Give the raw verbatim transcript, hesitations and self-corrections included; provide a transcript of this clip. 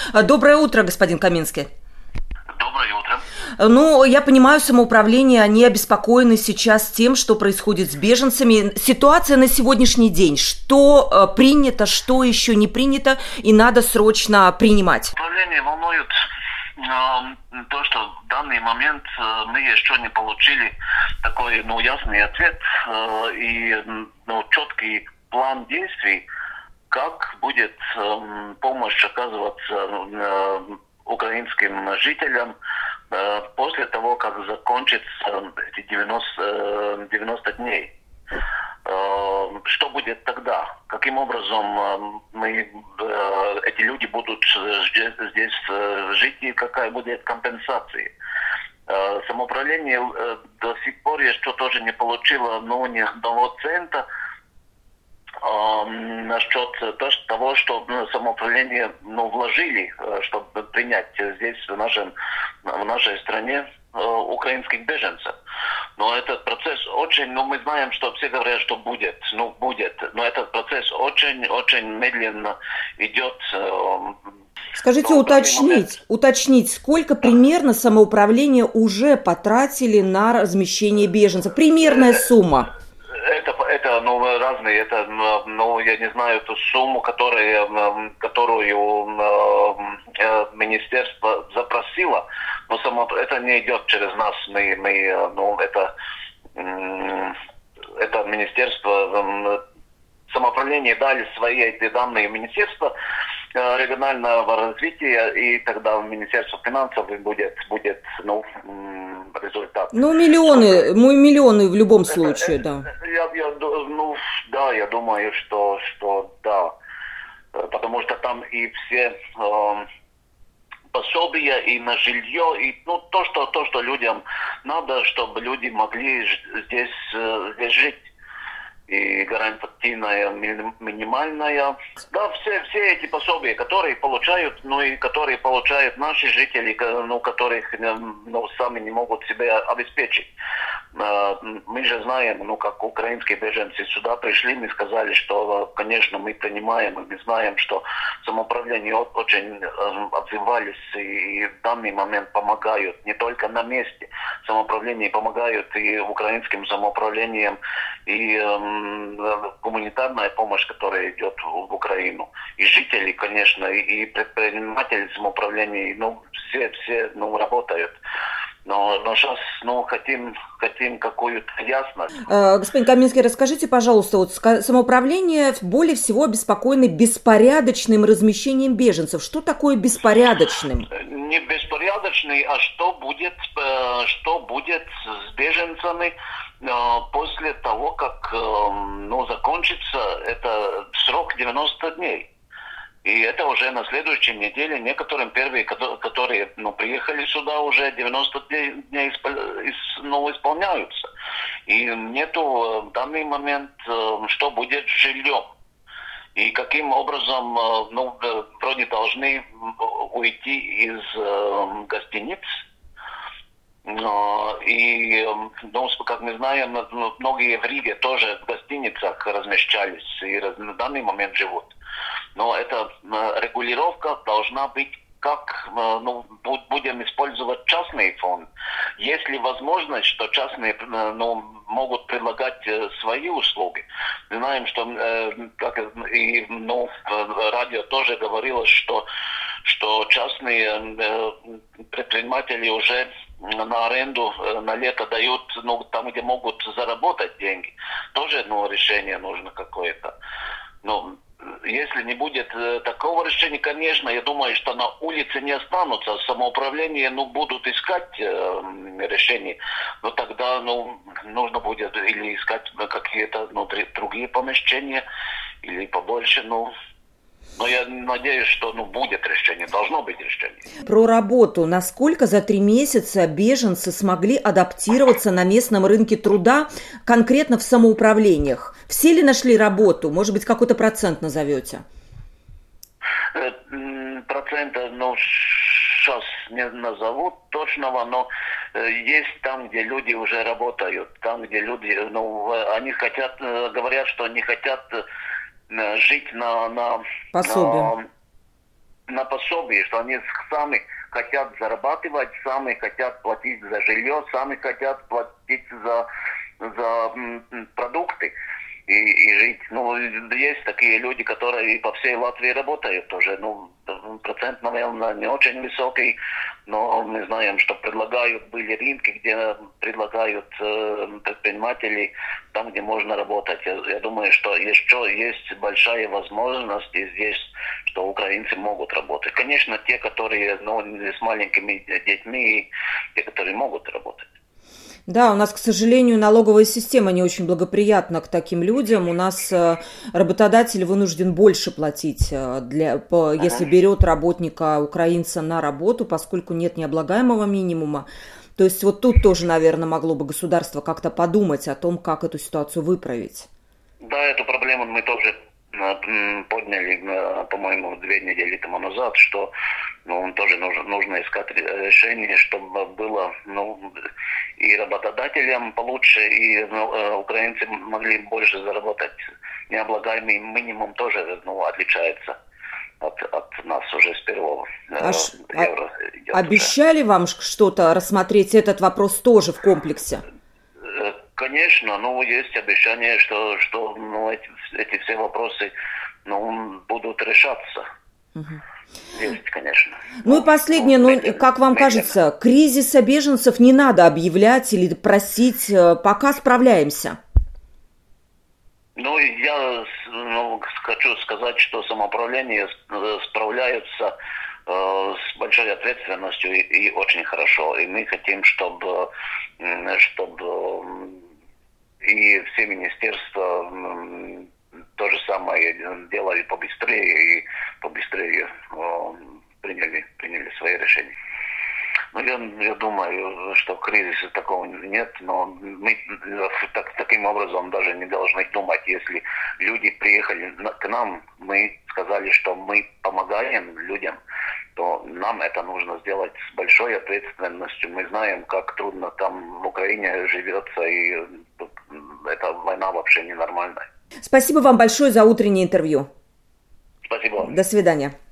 Доброе утро, господин Каминский. Доброе утро. Ну, я понимаю, самоуправление, они обеспокоены сейчас тем, что происходит с беженцами. Ситуация на сегодняшний день. Что э, принято, что еще не принято, и надо срочно принимать? Управление волнует э, то, что в данный момент э, мы еще не получили такой, ну, ясный ответ э, и, ну, четкий план действий, как будет э, помощь оказываться э, украинским жителям э, после того, как закончится эти девяносто, девяносто дней. Э, что будет тогда? Каким образом э, мы, э, эти люди будут здесь, здесь э, жить и какая будет компенсация? Э, самоуправление э, до сих пор еще тоже не получило, ну, ни одного цента э, насчет того, что, ну, самоуправление, ну, вложили, чтобы принять здесь, в, нашем, в нашей стране, э, украинских беженцев. Но этот процесс очень, ну, мы знаем, что все говорят, что будет, ну, будет, но этот процесс очень-очень медленно идет. Э, Скажите, уточнить, уточнить, сколько примерно самоуправление уже потратили на размещение беженцев? Примерная сумма. Это, это, ну, разные, это, ну, я не знаю ту сумму, которую, которую э, министерство запросило, но само, это не идет через нас, мы, мы, ну, это, э, это министерство, э, самоуправление дали свои эти данные министерства э, регионального развития, и тогда Министерство финансов будет, будет, ну, результат. Ну, миллионы, мы миллионы в любом случае, это, да. Я, я, ну, да, я думаю, что, что да, потому что там и все э, пособия и на жилье, и, ну, то, что, то, что людям надо, чтобы люди могли здесь, здесь жить. И гарантийная минимальная. Да, все, все эти пособия, которые получают, ну и которые получают наши жители, ну, которых, ну, сами не могут себя обеспечить. Мы же знаем, ну, как украинские беженцы сюда пришли, мы сказали, что, конечно, мы принимаем, мы знаем, что самоуправление очень отзывались и в данный момент помогают не только на месте. Самоуправление помогают и украинским самоуправлением, и гуманитарная помощь, которая идет в Украину. И жители, конечно, и предприниматели самоуправления, ну, все, все, ну, работают. Но, но сейчас, ну, хотим, хотим какую-то ясность. Э, господин Каминский, расскажите, пожалуйста, вот самоуправление более всего обеспокоено беспорядочным размещением беженцев. Что такое беспорядочным? Не беспорядочный, а что будет, что будет с беженцами после того, как, ну, закончится это срок девяносто дней. И это уже на следующей неделе некоторым первые, которые, ну, приехали сюда, уже девяносто дней, ну, исполняются. И нету в данный момент, что будет с жильем. И каким образом, ну, вроде должны уйти из гостиниц. И, ну, как мы знаем, многие в Риге тоже в гостиницах размещались и на данный момент живут. Но эта регулировка должна быть, как, ну, будем использовать частный фонд. Есть ли возможность, что частные, ну, могут предлагать свои услуги? Мы знаем, что, как и, ну, радио тоже говорилось, что, что частные предприниматели уже на аренду на лето дают, ну, там, где могут заработать деньги. Тоже, ну, решение нужно какое-то. Ну, если не будет э, такого решения, конечно, я думаю, что на улице не останутся. Самоуправление, ну, будут искать э, решения. Но тогда, ну, нужно будет или искать какие-то, ну, другие помещения, или побольше, ну. Но я надеюсь, что, ну, будет решение, должно быть решение. Про работу. Насколько за три месяца беженцы смогли адаптироваться на местном рынке труда, конкретно в самоуправлениях? Все ли нашли работу? Может быть, какой-то процент назовете? Процента, ну, сейчас не назову точного, но есть там, где люди уже работают, там, где люди, ну, они хотят, говорят, что они хотят жить на, на, пособие. на пособие, что они сами хотят зарабатывать, сами хотят платить за жилье, сами хотят платить за, за м, продукты и, и жить. Ну, есть такие люди, которые по всей Латвии работают тоже. Ну, процент, наверное, не очень высокий, но мы знаем, что предлагают, были рынки, где предлагают э, предприниматели там, где можно работать. Я, я думаю, что еще есть большая возможность и здесь, что украинцы могут работать. Конечно, те, которые ну, с маленькими детьми, те, которые могут работать. Да, у нас, к сожалению, налоговая система не очень благоприятна к таким людям. У нас э, работодатель вынужден больше платить, э, для, по, uh-huh. если берет работника украинца на работу, поскольку нет необлагаемого минимума. То есть вот тут тоже, наверное, могло бы государство как-то подумать о том, как эту ситуацию выправить. Да, эту проблему мы тоже подняли, по-моему, две недели тому назад, что ну, тоже нужно, нужно искать решение, чтобы было ну, и работодателям получше, и ну, украинцы могли больше заработать. Необлагаемый минимум тоже ну, отличается от, от нас уже с первого а евро. А, обещали вам что-то рассмотреть этот вопрос тоже в комплексе? Конечно, ну, есть обещание, что, что ну, эти, эти все вопросы ну, будут решаться. Угу. Есть, конечно. Ну и последнее, ну, медленно, как вам медленно. кажется, кризиса беженцев не надо объявлять или просить, пока справляемся? Ну, я ну, хочу сказать, что самоуправление справляются э, с большой ответственностью и, и очень хорошо. И мы хотим, чтобы, чтобы и все министерства то же самое делали побыстрее и побыстрее э, приняли, приняли свои решения. Ну, я, я думаю, что кризиса такого нет, но мы так, таким образом даже не должны думать, если люди приехали к нам, мы сказали, что мы помогаем людям, то нам это нужно сделать с большой ответственностью. Мы знаем, как трудно там в Украине живется, и эта война вообще ненормальная. Спасибо вам большое за утреннее интервью. Спасибо. До свидания.